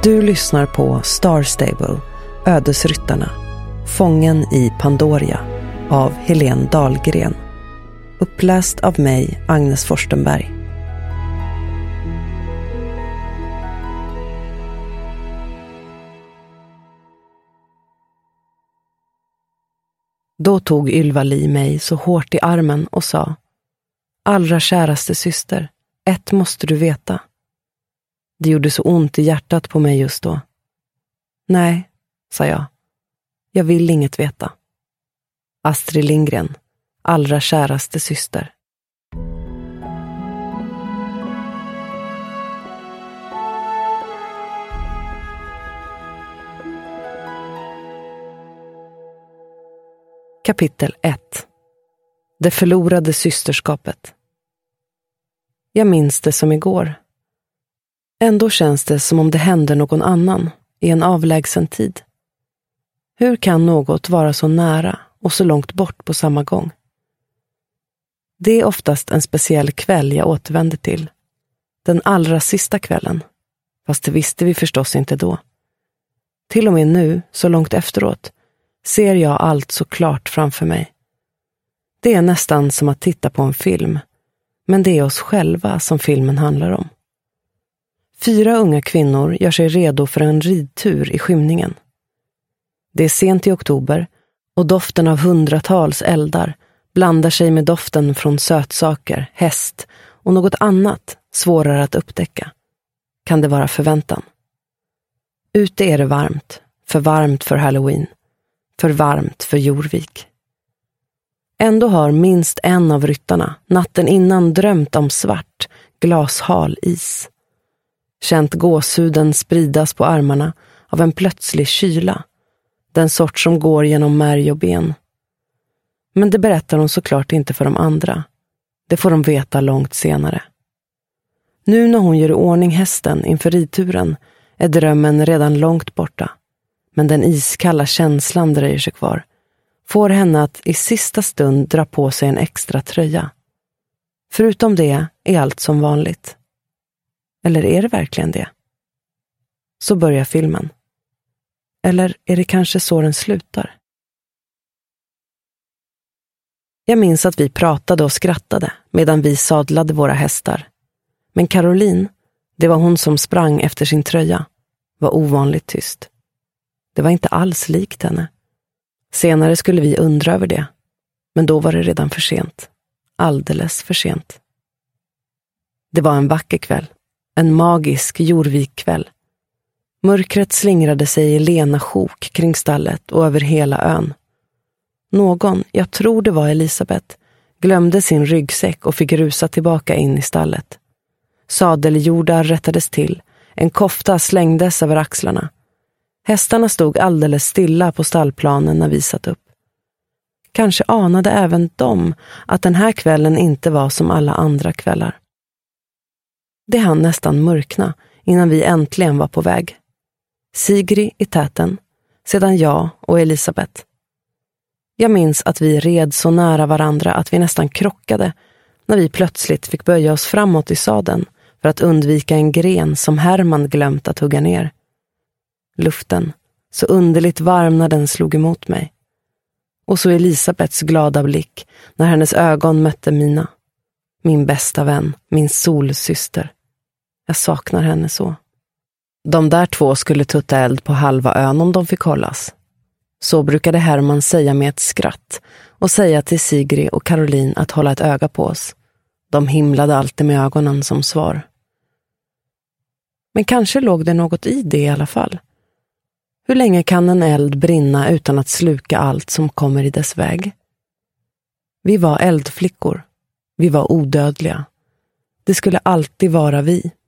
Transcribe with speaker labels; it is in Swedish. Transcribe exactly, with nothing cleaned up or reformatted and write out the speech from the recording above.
Speaker 1: Du lyssnar på Star Stable, Ödesryttarna, Fången i Pandoria av Helene Dahlgren. Uppläst av mig, Agnes Forstenberg. Då tog Ylva-Li mig så hårt i armen och sa: allra käraste syster, ett måste du veta. Det gjorde så ont i hjärtat på mig just då. Nej, sa jag. Jag vill inget veta. Astrid Lindgren, allra käraste syster. Kapitel ett. Det förlorade systerskapet. Jag minns det som igår. Ändå känns det som om det hände någon annan i en avlägsen tid. Hur kan något vara så nära och så långt bort på samma gång? Det är oftast en speciell kväll jag återvänder till. Den allra sista kvällen. Fast det visste vi förstås inte då. Till och med nu, så långt efteråt, ser jag allt så klart framför mig. Det är nästan som att titta på en film. Men det är oss själva som filmen handlar om. Fyra unga kvinnor gör sig redo för en ridtur i skymningen. Det är sent i oktober och doften av hundratals eldar blandar sig med doften från sötsaker, häst och något annat svårare att upptäcka. Kan det vara förväntan? Ute är det varmt, för varmt för Halloween, för varmt för Jorvik. Ändå har minst en av ryttarna natten innan drömt om svart, glashal is. Känt gåshuden spridas på armarna av en plötslig kyla, den sort som går genom märg och ben. Men det berättar hon såklart inte för de andra. Det får de veta långt senare. Nu när hon gör i ordning hästen inför ridturen är drömmen redan långt borta. Men den iskalla känslan dröjer sig kvar. Får henne att i sista stund dra på sig en extra tröja. Förutom det är allt som vanligt. Eller är det verkligen det? Så börjar filmen. Eller är det kanske så den slutar? Jag minns att vi pratade och skrattade medan vi sadlade våra hästar. Men Caroline, det var hon som sprang efter sin tröja, var ovanligt tyst. Det var inte alls likt henne. Senare skulle vi undra över det. Men då var det redan för sent. Alldeles för sent. Det var en vacker kväll. En magisk Jorvikkväll. Mörkret slingrade sig i lena sjok kring stallet och över hela ön. Någon, jag tror det var Elisabeth, glömde sin ryggsäck och fick rusa tillbaka in i stallet. Sadeljordar rättades till. En kofta slängdes över axlarna. Hästarna stod alldeles stilla på stallplanen när vi satt upp. Kanske anade även de att den här kvällen inte var som alla andra kvällar. Det hann nästan mörkna innan vi äntligen var på väg. Sigrid i täten, sedan jag och Elisabeth. Jag minns att vi red så nära varandra att vi nästan krockade när vi plötsligt fick böja oss framåt i sadeln för att undvika en gren som Herman glömt att hugga ner. Luften, så underligt varm när den slog emot mig. Och så Elisabeths glada blick när hennes ögon mötte mina. Min bästa vän, min solsyster. Jag saknar henne så. De där två skulle tutta eld på halva ön om de fick hållas. Så brukade Herman säga med ett skratt och säga till Sigrid och Caroline att hålla ett öga på oss. De himlade alltid med ögonen som svar. Men kanske låg det något i det i alla fall. Hur länge kan en eld brinna utan att sluka allt som kommer i dess väg? Vi var eldflickor. Vi var odödliga. Det skulle alltid vara vi.